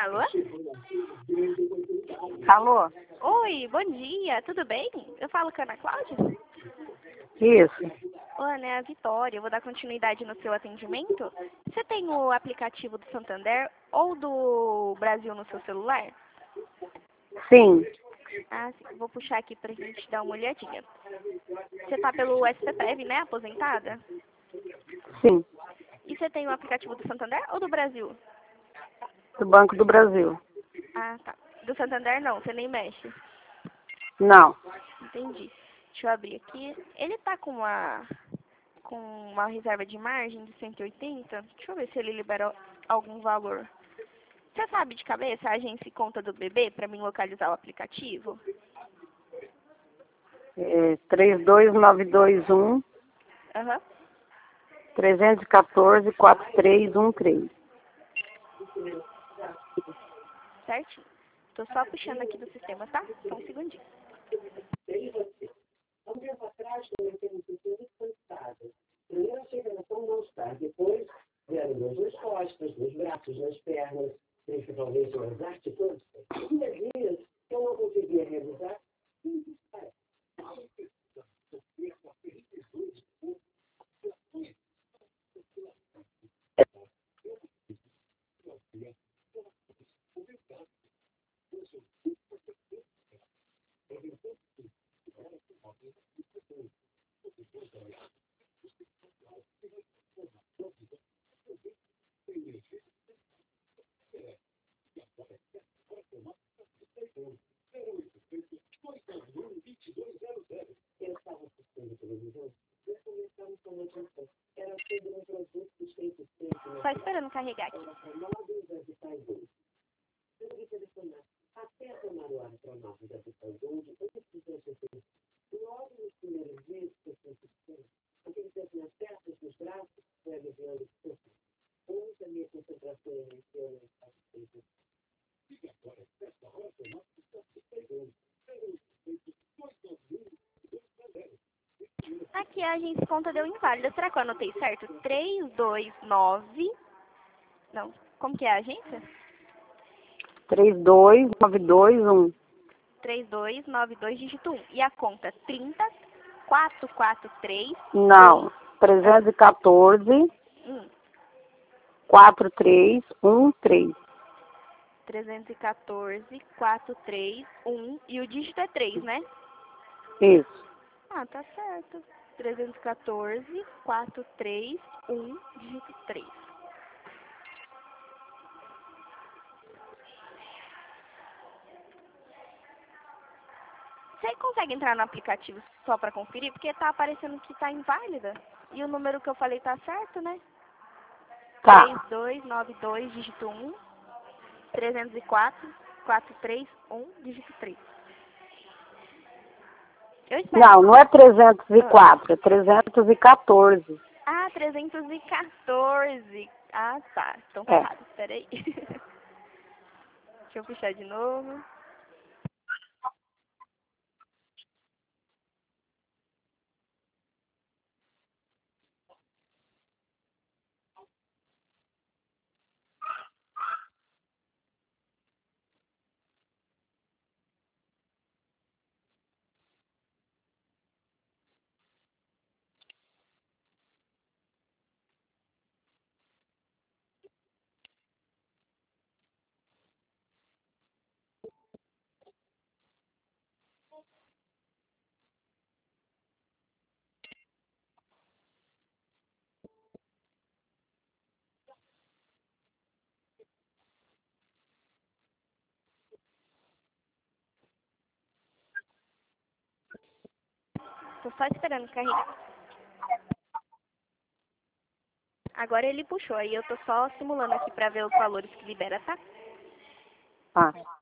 Alô? Alô? Oi, bom dia, tudo bem? Eu falo com a Ana Cláudia? Isso. Oi, Ana, é a Vitória. Eu vou dar continuidade no seu atendimento. Você tem o aplicativo do Santander ou do Brasil no seu celular? Sim. Ah, sim. Vou puxar aqui pra gente dar uma olhadinha. Você tá pelo SPPrev, né? Aposentada? Sim. E você tem o aplicativo do Santander ou do Brasil? Do Banco do Brasil. Ah, tá. Do Santander não, você nem mexe. Não. Entendi. Deixa eu abrir aqui. Ele tá com uma reserva de margem de 180. Deixa eu ver se ele liberou algum valor. Você sabe de cabeça a agência e conta do bebê para mim localizar o aplicativo? 32921 Aham. 314 4313. Certinho. Tô só puxando aqui do sistema, tá? Só um segundinho. Há um tempo atrás, quando eu tenho muito cansada. Primeiro achei que era tão mal-estar. Depois vieram dores nas costas, nos braços, nas pernas, principalmente nas articulações. E dias que eu não conseguia realizar. Eu estava assistindo televisão e começamos com uma notícia. Era sobre um produto que tem Só esperando carregar aqui. famosos da Vital Gold. Tudo que telefonar até tomar o ar tramado da Vital Gold, antes de ter logo nos primeiros dias que eu senti aquele tempo nas pernas, nos braços, foi aliviando o corpo. Onde a minha concentração iniciou no estado feito. E agora, nessa hora, tomar está se pegando. Aqui a agência e conta deu inválida. Será que eu anotei certo? 329. Não. Como que é a agência? 32921. 3292 dígito 1. E a conta 30443. Não. 314 4313. 314 431 e o dígito é 3, né? Isso. Ah, tá certo. 314 431 dígito 3. Você consegue entrar no aplicativo só pra conferir? Porque tá aparecendo que tá inválida. E o número que eu falei tá certo, né? Tá. 3292 dígito 1 304 431 dígito 3. Eu espero. Não, não é 304, é 314. Ah, 314. Ah, tá. Então tá É. errado. Espera aí. Deixa eu puxar de novo. Tô só esperando carregar. Agora ele puxou. Aí eu tô só simulando aqui pra ver os valores que libera, tá? Tá.